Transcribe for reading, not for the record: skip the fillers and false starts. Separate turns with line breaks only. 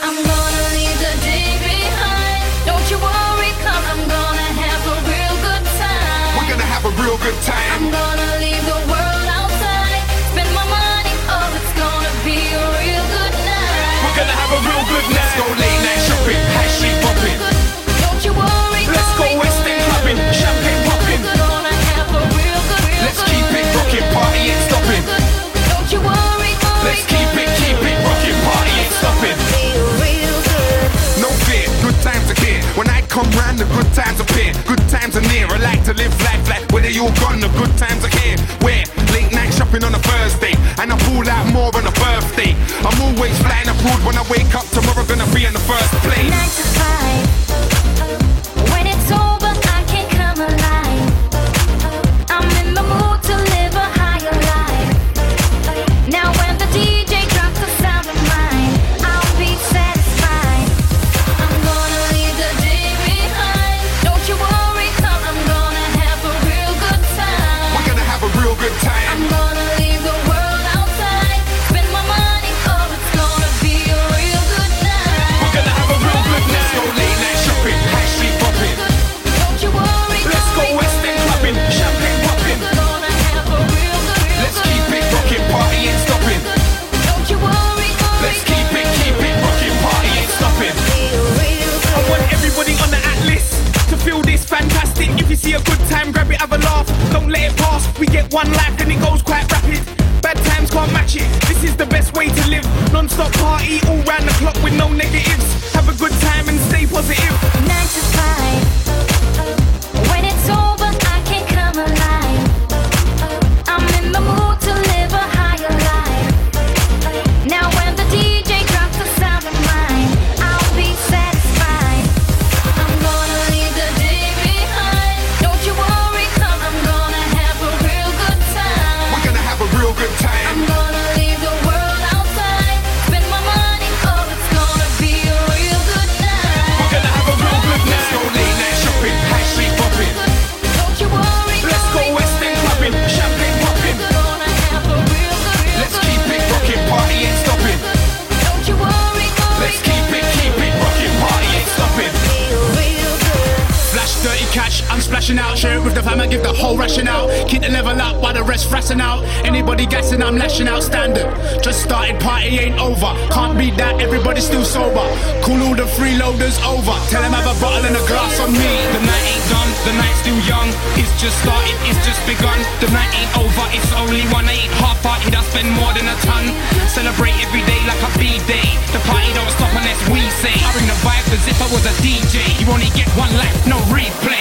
I'm gonna leave the day behind. Don't you worry, cause I'm gonna have a real good time.
We're gonna have a real good time.
I'm gonna leave the world outside. Spend my money, oh, it's gonna be a real good night.
We're gonna have a real good night. Let's go late night shopping, high street popping.
Don't you worry,
let's go West End clubbing, champagne popping.
Gonna have a real good,
let's keep it rocking, party ain't stopping.
Don't you worry,
let's keep it rocking, party ain't stopping.
real good.
No fear, good times are here. When I come round, the good times appear. Good times are near. I like to live life like where they all gone. The good times are here. Where late night shopping on a Thursday, and I pull out more on a birthday. I'm always flying abroad. When I wake up tomorrow, gonna be in the first place.
9 to 5. When it's over, I can come alive. I'm in the mood to live a higher life. Now when the DJ drops the sound of mine, I'll be satisfied. I'm gonna leave the day behind. Don't you worry, cause I'm gonna have a real good time.
We're gonna have a real good time.
I'm gonna leave the world outside. Spend my money, oh, it's gonna be a real good night.
We're gonna have a real good night. Let's go late night shopping, high street popping.
Don't you worry,
let's go West End clubbing, champagne popping.
gonna have a real good,
let's keep it rocking, party ain't stopping.
Don't you worry,
let's keep it rocking, party ain't stopping. I want everybody on the atlas to feel this fantastic. If you see a good time, grab it, have a laugh. Don't let it pass. We get one life and it goes quite rapid. Bad times can't match it. This is the best way to live. Non-stop party all round the clock with no negatives. Have a good time and stay positive.
9 to 5. When it's over, I can come alive. I'm in the mood to live a higher life. Now when the DJ drops the sound of mine, I'll be satisfied. I'm gonna leave the day behind. Don't you worry, cause I'm gonna have a real good time.
We're gonna have a real good time.
I'm gonna leave the world outside. Spend my money, oh, it's gonna be a real good night.
We're gonna have a real good night. Let's go late night shopping, high street popping.
Don't you worry,
let's go West End clubbing, champagne popping.
gonna have a real good,
let's keep it rocking, party ain't stopping.
Don't you worry,
let's keep it rocking, party ain't stopping. Flash dirty cash, I'm splashing out. Share it with the fam and give the whole ration out. Keep the level up while the rest frassing out. Anybody gassing, I'm lashing out. Standard, just started, party ain't over. Can't beat that, everybody's still sober. Call all the freeloaders over. Tell them have a bottle and a glass on me. The night ain't done, the night's still young. It's just started, it's just begun. The night ain't over, it's only one. I ain't half-hearted, I spend more than a ton. Celebrate every day like a B-day. The party don't stop unless we say. I bring the vibes as if I was a DJ. You only get one life, no replay.